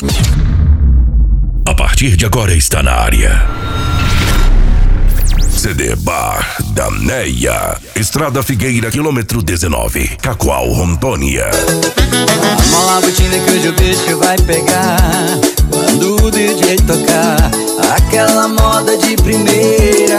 A partir de agora está na área. CD Bar da Neia, Estrada Figueira, quilômetro 19, Cacoal, Rondônia. Vamos lá, botina, que hoje o bicho vai pegar. Quando o DJ tocar aquela moda de primeira.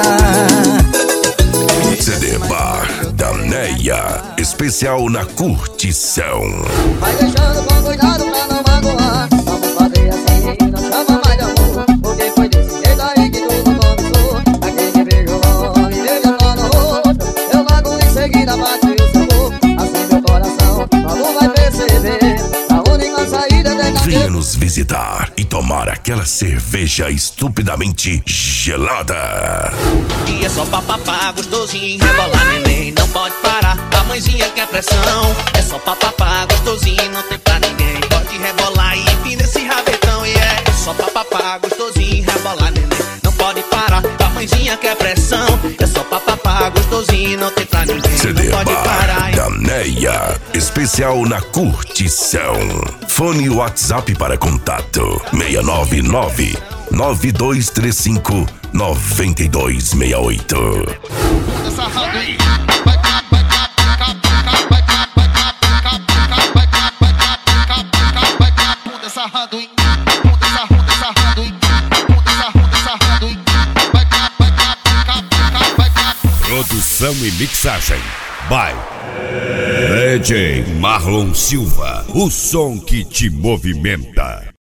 CD Bar da Neia, especial na curtição. Vai deixando com cuidado pra não magoar. Vamos fazer assim, não chama mais de amor. Porque foi desse jeito aí que tudo começou. Aquele beijo logo e beijo só no rosto. Eu logo em seguida bati o sabor. Assim meu coração logo vai perceber. A única saída é deixar. Venha nos visitar e tomar aquela cerveja estupidamente gelada. E é só papapá, gostosinho, rebolar neném, não pode parar, a mãezinha quer pressão. É só papapá, gostosinho, não tem pra ninguém, pode rebolar e empina esse rabetão. E é só papapá, gostosinho, rebolar neném, não pode parar, a mãezinha quer pressão. É só papapá, gostosinho, não tem pra ninguém, CD não pode Bar parar. da Neia, especial na curtição. Fone WhatsApp para contato 699 9235 9268. Produção e mixagem by DJ Marlon Silva, o som que te movimenta.